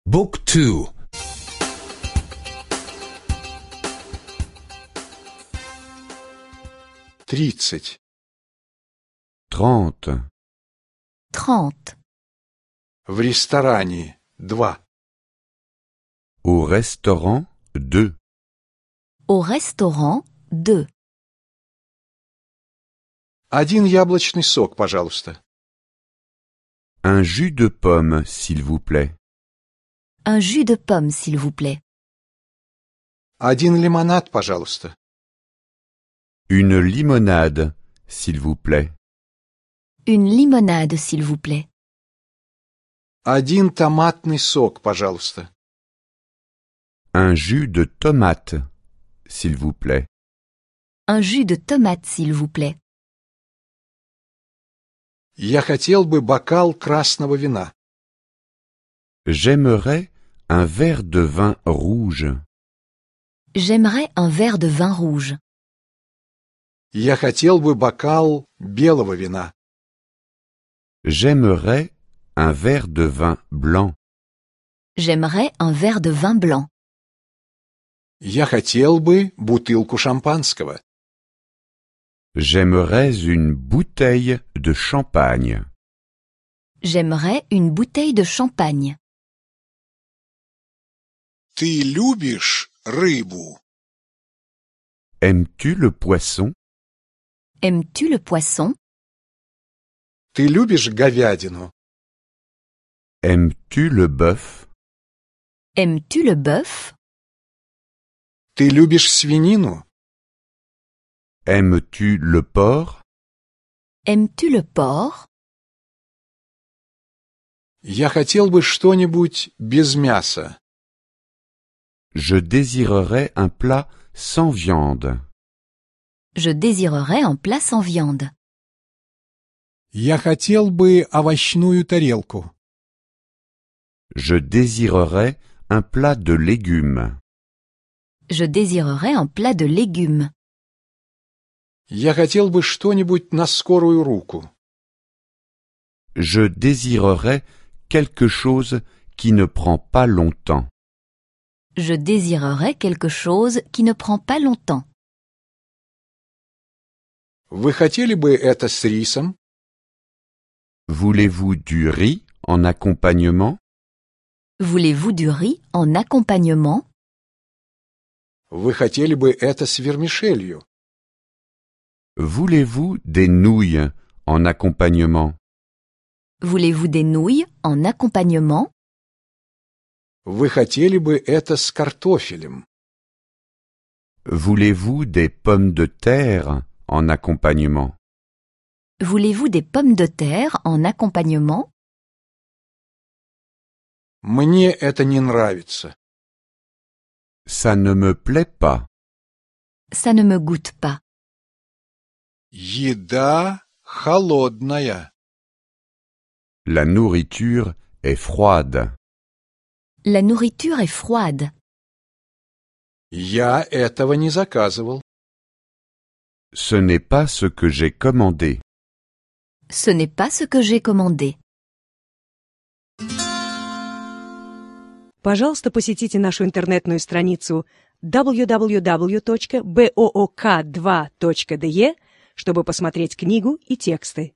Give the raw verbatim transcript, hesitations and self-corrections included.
Book two. Тридцать. Trente. Trente. В ресторане. Два. Au restaurant, deux. Au restaurant, deux. Один яблочный сок, пожалуйста. Un jus de pomme, s'il vous plaît. Un jus de pomme, s'il vous plaît. Один лимонад, пожалуйста. Une limonade, s'il vous plaît. Une limonade, s'il vous plaît. Один томатный сок, пожалуйста. Un jus de tomate, s'il vous plaît. Un jus de tomate, s'il vous plaît. Я хотел бы бокал красного вина. J'aimerais un verre de vin rouge. J'aimerais un verre de vin rouge. Я хотел бы бокал белого вина. J'aimerais un verre de vin blanc. J'aimerais un verre de vin blanc. Я хотел бы бутылку шампанского. J'aimerais une bouteille de champagne. J'aimerais une bouteille de champagne. Ты любишь рыбу? Aimes-tu le poisson? Aimes-tu le poisson? Ты любишь говядину? Aimes-tu le bœuf? Aimes-tu le bœuf? Ты любишь свинину? Aimes-tu le porc? Aimes-tu le porc? Я хотел бы что-нибудь без мяса. Je désirerais un plat sans viande. Je désirerais un plat sans viande. Я хотел бы овощную тарелку. Je désirerais un plat de légumes. Je désirerais un plat de légumes. Я хотел бы что-нибудь на скорую руку. Je désirerais quelque chose qui ne prend pas longtemps. Je désirerais quelque chose qui ne prend pas longtemps. Вы хотели бы это с рисом? Voulez-vous du riz en accompagnement? Voulez-vous du riz en accompagnement? Вы хотели бы это с вермишелью? Voulez-vous des nouilles en accompagnement? Voulez-vous des nouilles en accompagnement? Вы хотели бы это с картофелем? Voulez-vous des pommes de terre en accompagnement? Voulez-vous des pommes de terre en accompagnement? Мне это не нравится. Ça ne me plaît pas. Ça ne me goûte pas. Еда холодная. La nourriture est froide. La nourriture est froide. Я этого не заказывал. Ce n'est pas ce que j'ai commandé. Ce n'est pas ce que j'ai commandé. Пожалуйста, посетите нашу интернетную страницу дабл ю дабл ю дабл ю точка боок два точка де, чтобы посмотреть книгу и тексты.